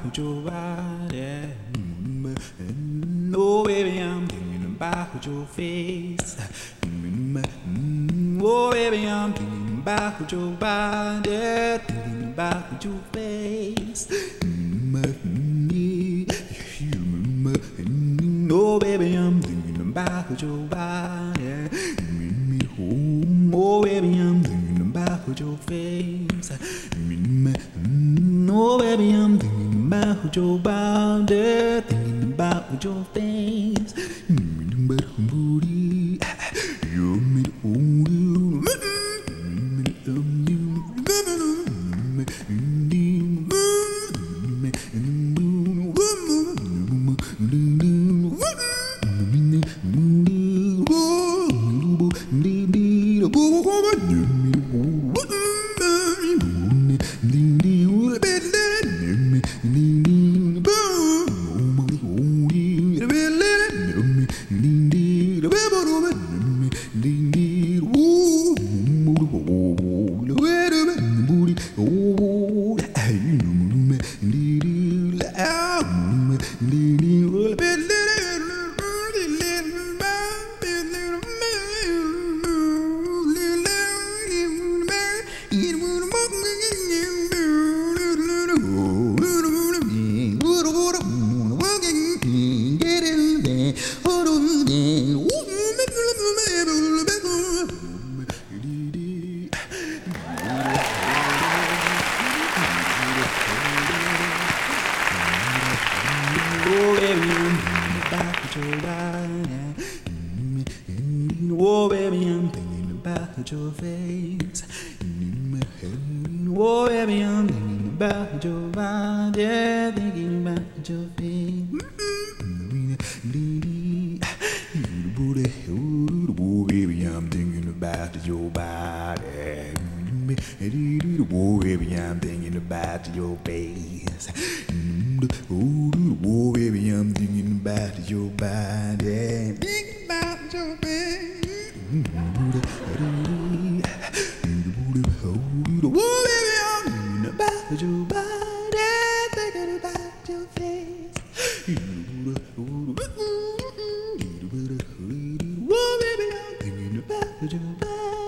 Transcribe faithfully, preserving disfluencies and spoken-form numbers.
about your body. Mm, oh, baby, I'm thinking about your face. Mm, oh, baby, I'm thinking about your body. Thinking about your face. Mm, oh, baby, I'm thinking about your body. Oh, baby, I'm thinking about your face. Oh, baby, I'm thinking about your body, thinking about your face. Oh, baby, I'm thinking about your body. Oh, baby, I'm thinking about your face. Oh, baby, I'm thinking about your body, thinking about your face. Oh, baby, I'm thinking about your body. Oh, baby, I'm thinking about your face. Oh, baby, I'm thinking about your body. Thinking about your face. Oh, baby, I'm thinking about your body. Thinking about your face. Oh, baby, I'm thinking about your body.